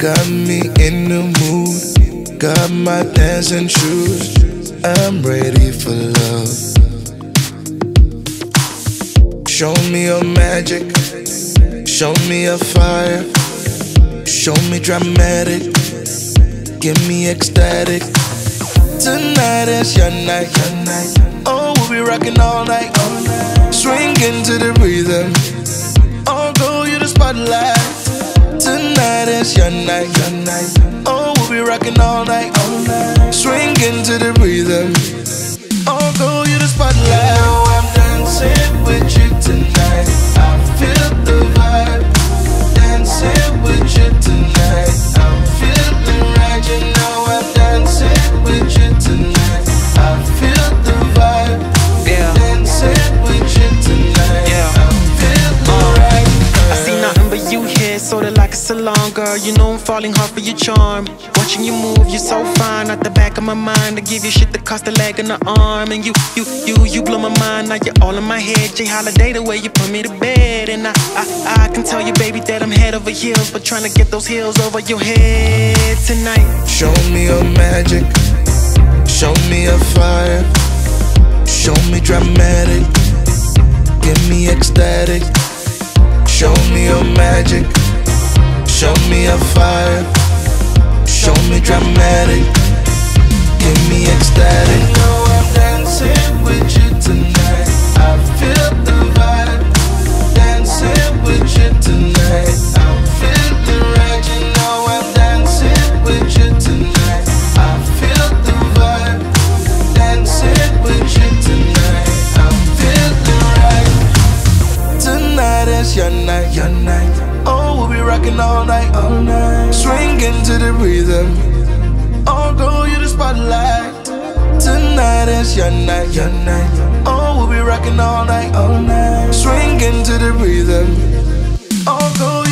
Got me in the mood, got my dancing shoes. I'm ready for love. Show me your magic, show me your fire, show me dramatic, give me ecstatic. Tonight is your night, oh, we'll be rocking all night, swinging to the rhythm. Oh, go, you the spotlight. Tonight is your night, oh, we'll be rocking all night, swinging to the rhythm. Oh, go, you the spotlight. Now I'm dancing with you tonight. I feel the vibe. Dancing with you tonight. I'm feeling right. You know I'm dancing with you tonight. I feel the vibe. Yeah. Dancing with you tonight. Yeah. I'm feeling right. I see nothing but you here, sorta like a salon, girl. You know I'm falling hard for your charm. Watching you move, you're so fine. At the back of my mind, I give you shit that cost a leg and an arm. And you blow my mind. Now you're all in my head. Jay Holiday, the way you put me to bed. And I can tell you, baby, that I'm head over heels, but trying to get those heels over your head tonight. Show me your magic, show me your fire, show me dramatic, give me ecstatic. Show me your magic, show me your fire, show me dramatic, give me ecstatic. You know I'm dancing with you tonight. I feel the vibe. Dancing with you tonight. I'm feeling right. You know I'm dancing with you tonight. I feel the vibe. Dancing with you tonight. I'm feeling right. Tonight is your night. Oh, we'll be rocking all night, swinging to the rhythm. Oh, go, you the spotlight. Tonight is your night. Oh, we'll be rocking all night, swinging to the rhythm. Oh, go.